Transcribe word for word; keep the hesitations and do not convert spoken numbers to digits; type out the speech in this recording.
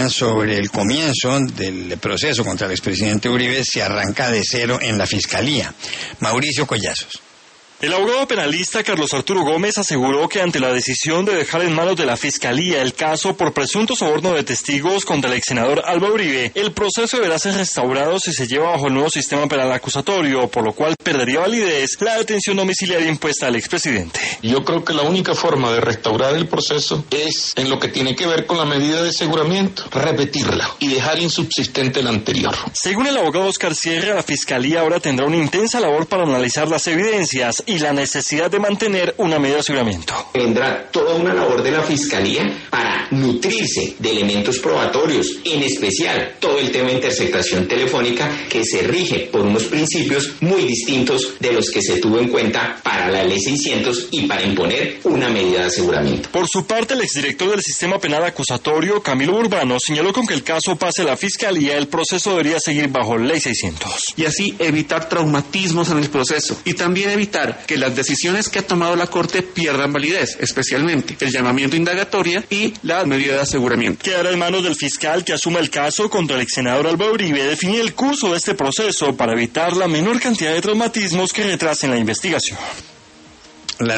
sobre el comienzo del proceso contra el expresidente Uribe se arranca de cero en la Fiscalía. Mauricio Collazos. El abogado penalista Carlos Arturo Gómez aseguró que ante la decisión de dejar en manos de la Fiscalía el caso por presunto soborno de testigos contra el ex senador Álvaro Uribe, el proceso deberá ser restaurado si se lleva bajo el nuevo sistema penal acusatorio, por lo cual perdería validez la detención domiciliaria impuesta al expresidente. Yo creo que la única forma de restaurar el proceso es en lo que tiene que ver con la medida de aseguramiento, repetirla y dejar insubsistente la anterior. Según el abogado Oscar Sierra, la Fiscalía ahora tendrá una intensa labor para analizar las evidencias y la necesidad de mantener una medida de aseguramiento. Vendrá toda una labor de la Fiscalía para nutrirse de elementos probatorios, en especial todo el tema de interceptación telefónica que se rige por unos principios muy distintos de los que se tuvo en cuenta para la ley seiscientos y para imponer una medida de aseguramiento. Por su parte, el exdirector del sistema penal acusatorio, Camilo Urbano, señaló con que el caso pase a la Fiscalía, el proceso debería seguir bajo ley seiscientos. Y así evitar traumatismos en el proceso y también evitar que las decisiones que ha tomado la Corte pierdan validez, especialmente el llamamiento a indagatoria y la medida de aseguramiento. Quedará en manos del fiscal que asuma el caso contra el ex senador Álvaro Uribe definir el curso de este proceso para evitar la menor cantidad de traumatismos que retrasen la investigación.